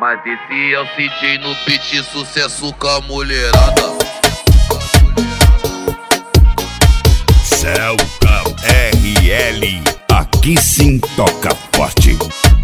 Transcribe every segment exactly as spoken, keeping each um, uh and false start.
Mas esse é o C J no beat, sucesso com a mulherada. Celta R L, aqui sim toca forte.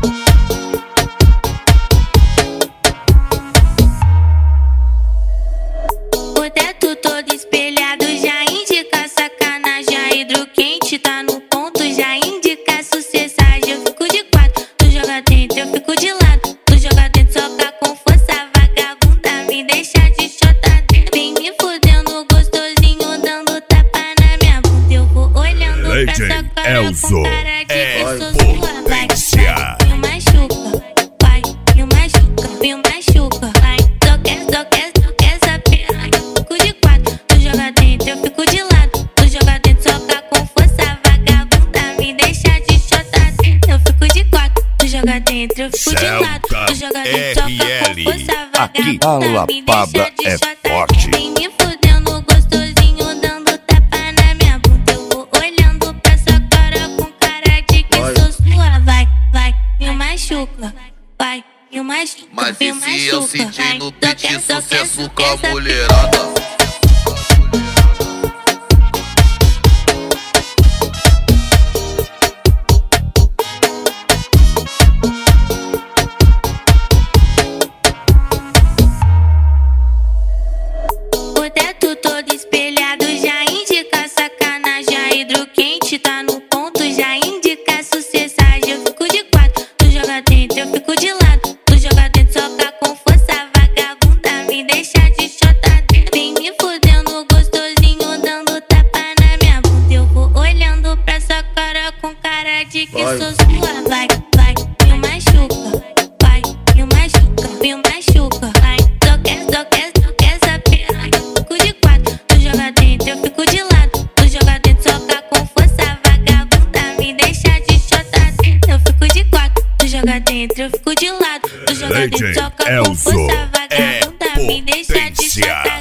O teto todo espelhado já indica sacanagem. A hidroquente tá no ponto, já indica sucessagem. Eu fico de quatro, tu joga dentro, eu fico de lado. Tu joga dentro, soca com força, vagabunda, me deixa de chota dentro. Vem me fudendo gostosinho, dando tapa na minha bunda. Eu vou olhando pra sua cara com cara de que eu sou sua. Vai, vai, me machuca, vai, me machuca, me machuca. Vai, só quer, só quer, só quer saber. Eu fico de quatro, tu joga dentro, eu fico de lado. Tu joga dentro, soca com força, vagabunda, me deixa de chota dentro. Eu fico de quatro, tu joga dentro, eu fico de lado. Tu joga dentro, soca com força, aqui a vagabunda, me lapada deixa de é chota forte. dentro. Vem me fudendo gostosinho, dando tapa na minha bunda. Eu vou olhando pra sua cara com cara de que eu sou sua. Vai, vai, me machuca, vai, me machuca, Mas me esse é o machuca. C J no Só beat, quer, só quer, sucesso só com a quer saber. mulherada. O teto todo espelhado já indica sacanagem. A hidroquente tá no ponto, já indica sucessagem. Eu fico de quatro, tu joga dentro, eu fico de lado. Tu joga dentro, soca com força, vagabunda, me deixa de chota dentro. Vem me fudendo gostosinho, dando tapa na minha bunda. Eu vou olhando pra sua cara com cara de que Vai. sou sua. Vai, vai, me machuca, vai, me machuca, me machuca. Vai, só quer, só quer, só quer saber. Eu fico de quatro, tu joga dentro, eu fico de lado. Tu joga dentro, soca com força, vagabunda, me deixa de chota dentro. Eu fico de quatro, tu joga dentro, eu fico de lado. Tu joga dentro, soca com força, vagabunda, me deixa de chota